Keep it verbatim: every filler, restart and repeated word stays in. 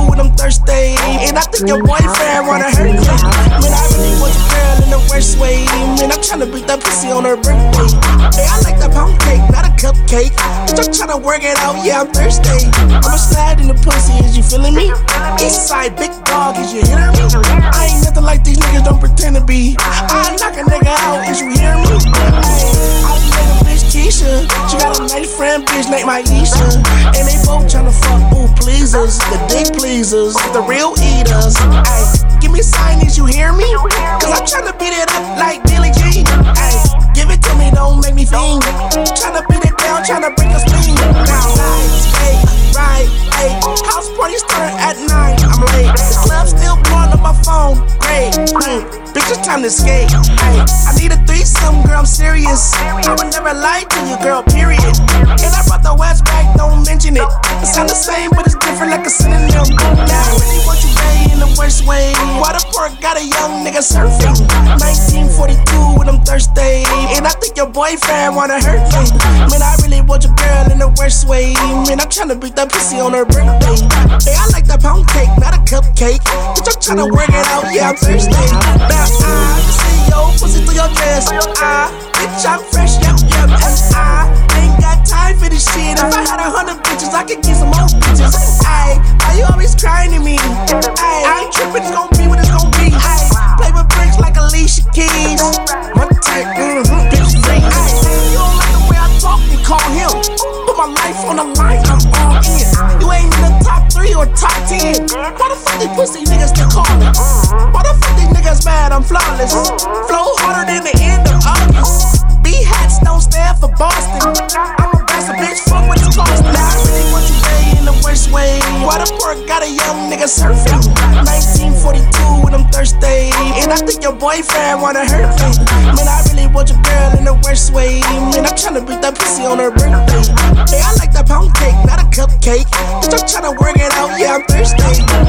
when I'm thirsty. And I think your boyfriend wanna hurt me. Man, I really want your girl in the worst way. Man, I'm tryna beat that pussy on her birthday. Hey, I like that pound cake, not a cupcake. Bitch, I'm tryna work it out, yeah, I'm thirsty. I'ma slide in the pussy, is you feeling me? Eastside, big dog, is you hearing me? I ain't nothing like these niggas, don't pretend to be. I knock a nigga out, is you hearing me? Hey, I met a bitch Keisha. She got a nice friend, bitch named Maisha. And they both tryna fuck, ooh, pleasers. The dick pleasers, the real eaters. Ay, give me a sign, is you hear me? Cause I'm tryna beat it up like Billie Jean. Ay, give it to me, don't make me fiend. Tryna beat it down, tryna break a spleen. Now, lights, hey, right, hey. House party start at nine, I'm late. The club still blowing up my phone, great. Mm. Bitch, it's time to skate. Ay, I need a threesome, girl, I'm serious. I would never lie to you, girl, period. And I brought the West back, don't mention it. It sound the same, but it's different like a synonym. Now I really want you gay in the worst way. Why the pork got a young nigga surfing? nineteen forty-two when I'm thirsty. And I think your boyfriend wanna hurt me. Man, I really want your girl in the worst way. Man, I'm tryna beat that pussy on her birthday. Hey, I like that pound cake, not a cupcake. Bitch, I'm tryna work it out, yeah, I'm thirsty. Now I see your pussy through your dress. I, bitch, I'm fresh, yep, yep. And I ain't got time for this shit. If I had a hundred bitches, I could get some more bitches. Ay, why you always crying to me? Ay, I ain't tripping, it's gon' be what it's gon' be. Ay, play with bricks like Alicia Keys. My type, mm-hmm, bitch, free. Ay, you don't like the way I talk, then call him. Put my life on the line, I'm all in. You ain't in the top three or top ten. Why the fuck these pussy niggas still calling? Why the fuck these niggas mad I'm flawless? Flow harder than the end of August. B-hats don't stand for Boston. I'm a bastard bitch, fuck what it's costing. Now I really want you gay in the worst way. Why the pork got a young nigga surfing? nineteen forty-two when I'm thirsty. And I think your boyfriend wanna hurt me. Man, I really want your girl in the worst way. Man, I'm tryna beat that pussy on her birthday. Hey, I like that pound cake, not a cupcake. Bitch, I'm tryna work it out, yeah, I'm thirsty.